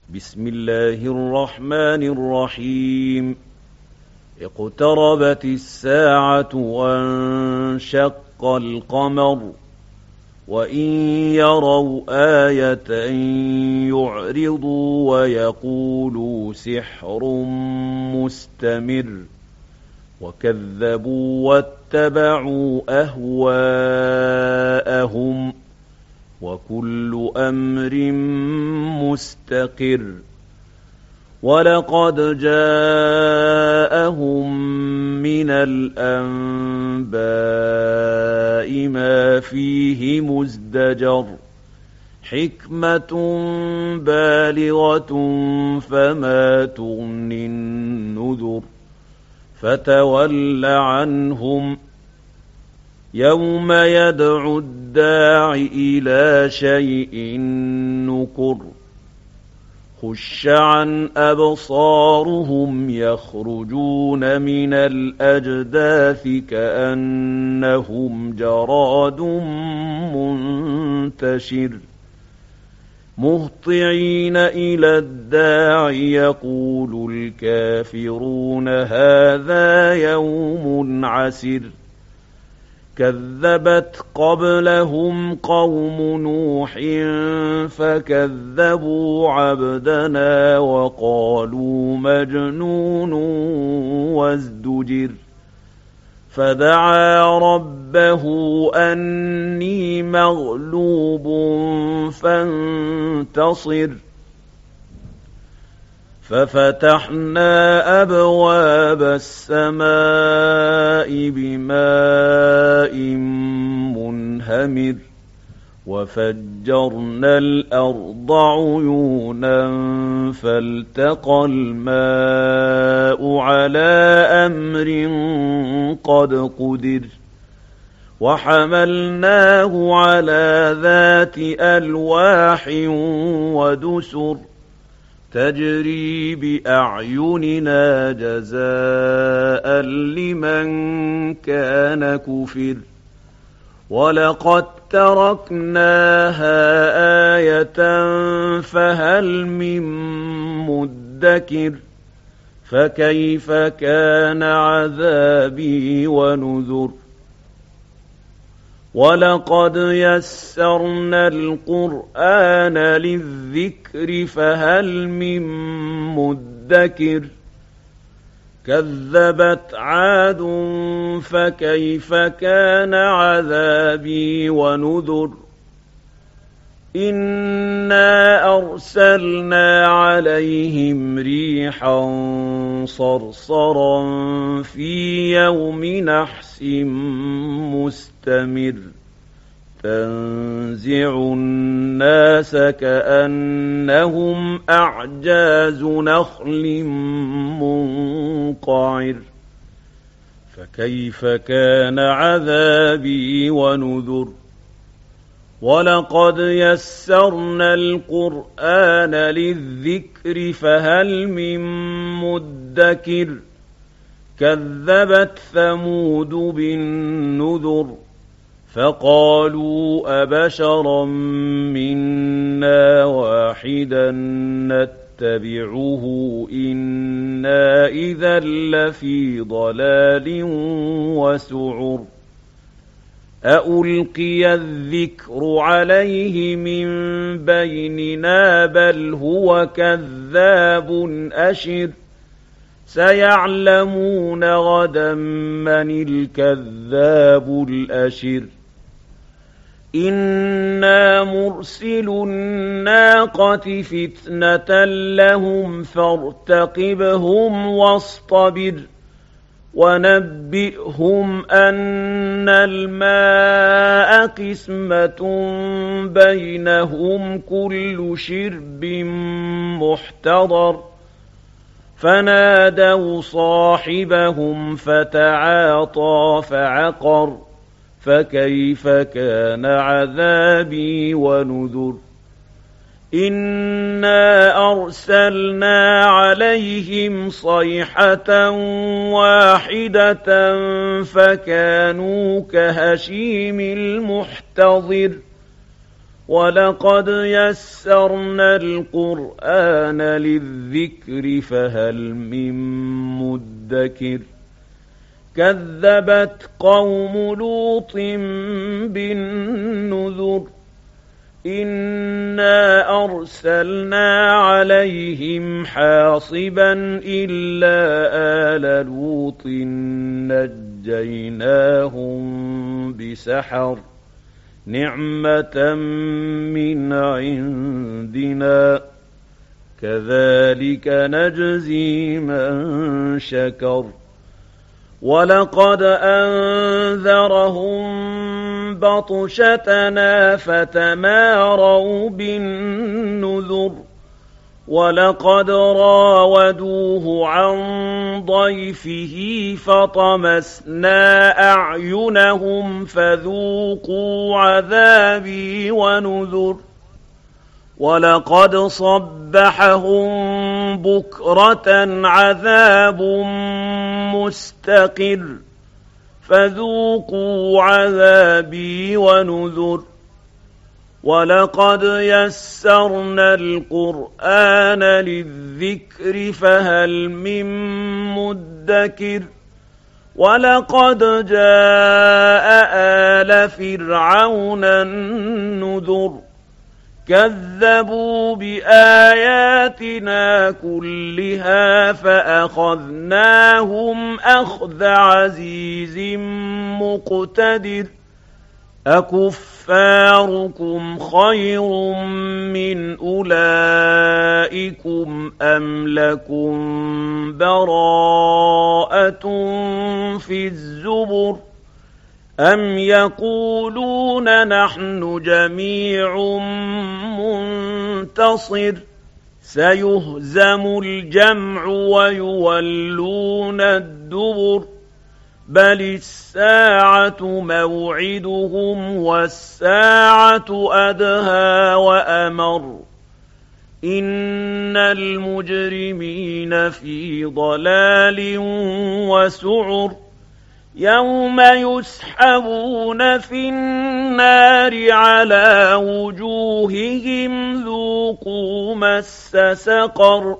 بسم الله الرحمن الرحيم اقتربت الساعة وانشق القمر وإن يروا آية يعرضوا ويقولوا سحر مستمر وكذبوا واتبعوا أهواءهم وكل أمر مستقر ولقد جاءهم من الأنباء ما فيه مزدجر حكمة بالغة فما تغني النذر فتول عنهم يوم يدعو الداع إلى شيء نكر خش عن أبصارهم يخرجون من الأجداث كأنهم جراد منتشر مهطعين إلى الداع يقول الكافرون هذا يوم عسر كذبت قبلهم قوم نوح فكذبوا عبدنا وقالوا مجنون وازدجر فدعا ربه أني مغلوب فانتصر ففتحنا أبواب السماء بماء منهمر وفجرنا الأرض عيونا فالتقى الماء على أمر قد قدر وحملناه على ذات ألواح ودسر تجري بأعيننا جزاء لمن كان كفر ولقد تركناها آية فهل من مدكر فكيف كان عذابي ونذر ولقد يسرنا القرآن للذكر فهل من مدكر كذبت عاد فكيف كان عذابي ونذر إنا أرسلنا عليهم ريحا صرصرا في يوم نحس مستمر تنزع الناس كأنهم أعجاز نخل منقعر فكيف كان عذابي ونذر ولقد يسرنا القرآن للذكر فهل من مدكر كذبت ثمود بالنذر فقالوا أبشرا منا واحدا نتبعه إنا إذا لفي ضلال وسعر أألقي الذكر عليه من بيننا بل هو كذاب أشر سيعلمون غدا من الكذاب الأشر إنا مرسل الناقة فتنة لهم فارتقبهم واصطبر ونبئهم أن الماء قسمة بينهم كل شرب محتضر فنادوا صاحبهم فتعاطى فعقر فكيف كان عذابي ونذر إنا أرسلنا عليهم صيحة واحدة فكانوا كهشيم المحتضر وَلَقَدْ يَسَّرْنَا الْقُرْآنَ لِلذِّكْرِ فَهَلْ مِن مُّدَّكِرٍ كَذَّبَتْ قَوْمُ لُوطٍ بِالنُّذُرِ إِنَّا أَرْسَلْنَا عَلَيْهِمْ حَاصِبًا إِلَّا آلَ لُوطٍ نَجَّيْنَاهُم بِسَحَرٍ نِعْمَةً مِّنْ عِندِنَا كَذَلِكَ نَجْزِي مَن شَكَرَ وَلَقَدْ أَنذَرَهُم بَطْشَتَنَا فَتَمَارَوْا بِالنُّذُرِ وَلَقَدْ رَاوَدُوهُ عَن ضَيْفِهِ فَطَمَسْنَا أَعْيُنَهُمْ فَذُوقُوا عَذَابِي وَنُذُرِ وَلَقَدْ صَبَّحَهُم بُكْرَةً عَذَابٌ مُّسْتَقِرٌّ فَذُوقُوا عَذَابِي وَنُذُرِ وَلَقَدْ يَسَّرْنَا الْقُرْآنَ لِلذِّكْرِ فَهَلْ مِن مُّدَّكِرٍ وَلَقَدْ جَاءَ آلَ فِرْعَوْنَ النُّذُرُ كَذَّبُوا بِآيَاتِنَا كُلِّهَا فَأَخَذْنَاهُمْ أَخْذَ عَزِيزٍ مُّقْتَدِرٍ أَكُفَّارُكُمْ خَيْرٌ مِّنْ أُولَئِكُمْ أَمْ لَكُمْ بَرَاءَةٌ فِي الزُّبُرِ أَمْ يَقُولُونَ نَحْنُ جَمِيعٌ مُّنتَصِرٌ سَيُهْزَمُ الْجَمْعُ وَيُوَلُّونَ الدُّبُرَ بَلِ السَّاعَةُ مَوْعِدُهُمْ وَالسَّاعَةُ أَدْهَىٰ وَأَمَرُّ إِنَّ الْمُجْرِمِينَ فِي ضَلَالٍ وَسُعُرٍ يَوْمَ يُسْحَبُونَ فِي النَّارِ عَلَىٰ وُجُوهِهِمْ ذُوقُوا مَسَّ سَقَرَ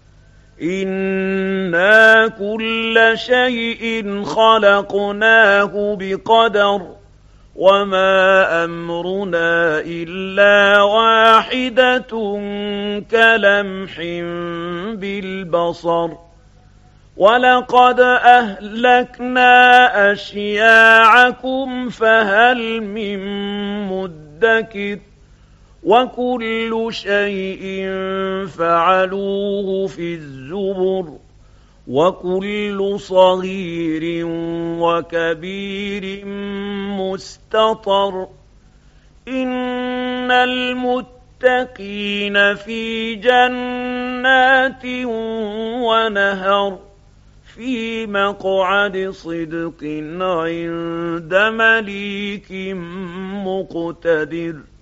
إِنَّا كُلَّ شَيْءٍ خَلَقْنَاهُ بِقَدَرٍ وَمَا أَمْرُنَا إِلَّا وَاحِدَةٌ كَلَمْحٍ بِالْبَصَرِ وَلَقَدْ أَهْلَكْنَا أَشْيَاعَكُمْ فَهَلْ مِن مُّدَّكِرٍ وَكُلُّ شَيْءٍ فَعَلُوهُ فِي الزُّبُرِ وَكُلُّ صَغِيرٍ وَكَبِيرٍ مُّسْتَطَرٌ إِنَّ الْمُتَّقِينَ فِي جَنَّاتٍ وَنَهَرٍ فِي مَقْعَدِ صِدْقٍ عِندَ مَلِيكٍ مُّقْتَدِرٍ